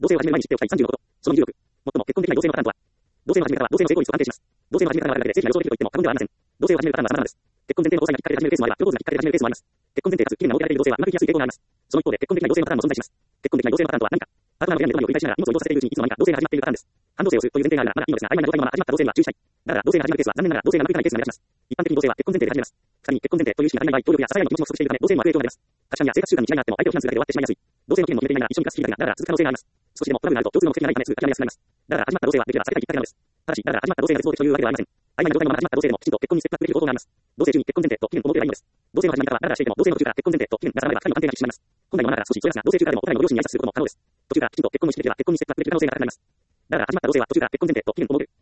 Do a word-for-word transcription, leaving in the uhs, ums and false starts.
同棲を始める前に知っておきたいさんじゅうのこと。そのにじゅうろく。最も結婚できない同性のパターンとは、同棲の始め方は同性の成功率を安定します。同棲の始め方はあるだけで正規な予想できると言っても過言ではありません。同棲を始めるパターンは様々です。結婚前提の交際がきっかけで始めるケースもあれば、プロポーズがきっかけで始めるケースもあります。結婚前提かつ、機微なお手当てで同棲はうまくいきやすい傾向があります。その一方で、結婚できない同性のパターンも存在します。結婚できない同性のパターンとは何か。パートナーの病んで悩みを繰り返しながら荷物を移動させているうちにいつの間にか同棲が始まっているパターンです。半同棲をするという前提があるならまだいいのですが、曖昧な状態のまま始まった同棲には注意したい。だから同棲が始まるケースは残念ながら同棲がうまくいかないケースが目立ちます。一般的に同棲は結婚前提で始めます。二人に結婚前提という意識が足りない場合、協力や支え合いの気持ちも不足しているため、同棲にも悪影響が出ます。価値観や生活習慣に違いがあっても相手を非難するだけで終わってしまいやすい。同棲の期限も決めていないなら一緒に暮らす日々だけだが、だから続く可能性があります。少しでもトラブルがあると共通の目的がないためすぐ諦めやすくなります。だから始まった同棲はできれば避けたいきっかけなのです。ただし、だから始まった同棲が絶望的というわけではありません。曖昧な状態のまま始まった同棲でもきちんと結婚にステップアップできる方法があります。同棲中に結婚前提と期限を設ければいいのです。同棲の始まり方はだらだらしていても、同棲の途中から結婚前提と期限が定まれば二人の関係が引き締まります。本来のままなら少しそやすが同棲中からでもお互いの両親に挨拶することも可能です。途中からきちんと結婚の意識できれば結婚にステップアップできる可能性が高くなります。だから始まった同棲は途中から結婚前提と期限を設ける。